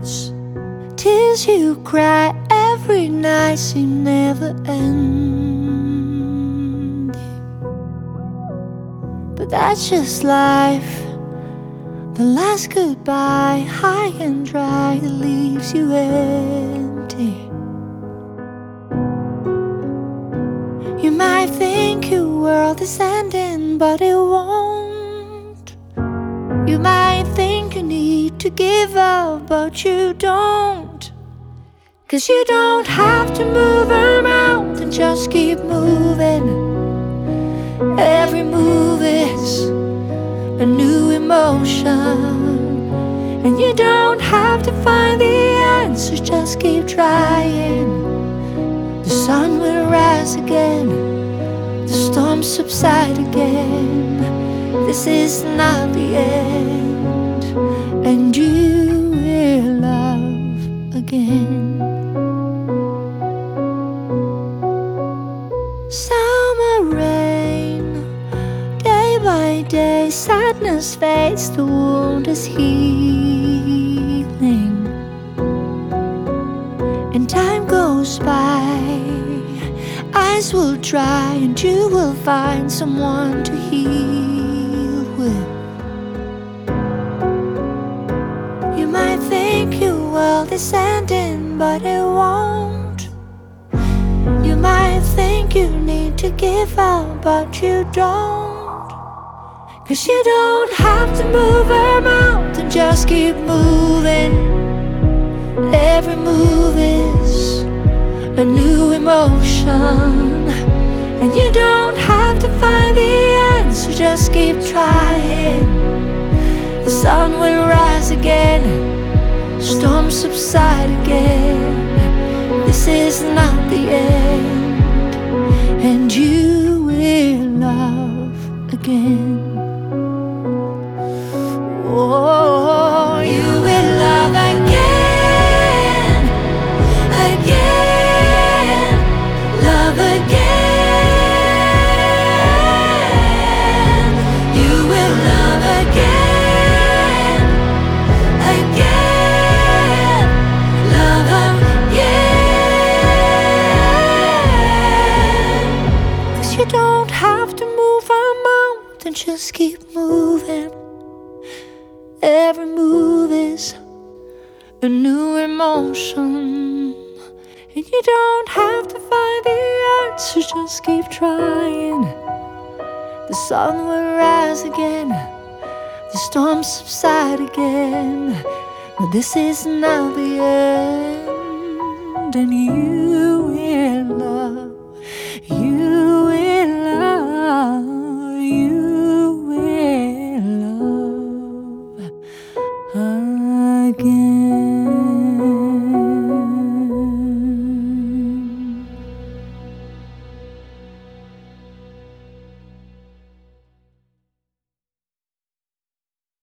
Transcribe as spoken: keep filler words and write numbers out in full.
nights, tears you cry every night seem never ending. But that's just life. The last goodbye, high and dry, it leaves you empty. You might think your world is ending, but it won't. You might think you need to give up, but you don't. 'Cause you don't have to move a mountain, just keep moving. Every move is a new emotion, and you don't have to find the answers, just keep trying. The sun will rise again, the storms subside again. This is not the end, and you will love again. Summer rain, day by day, sadness fades, the wound is healing. And time goes by, eyes will dry, and you will find someone to heal with. You might think your world is ending, but it won't. You might think you need to give up, but you don't. 'Cause you don't have to move a mountain, just keep moving. Every move is a new emotion, and you don't have to find the answer, just keep trying. The sun will rise again, storms subside again. This is not the end, and you will love again. Oh, you will love again, again, love again. You will love again, again, love again. 'Cause you don't have to move a mountain, just keep moving. Every move is a new emotion, and you don't have to find the answer, just keep trying. The sun will rise again, the storms subside again. But this is not the end, and you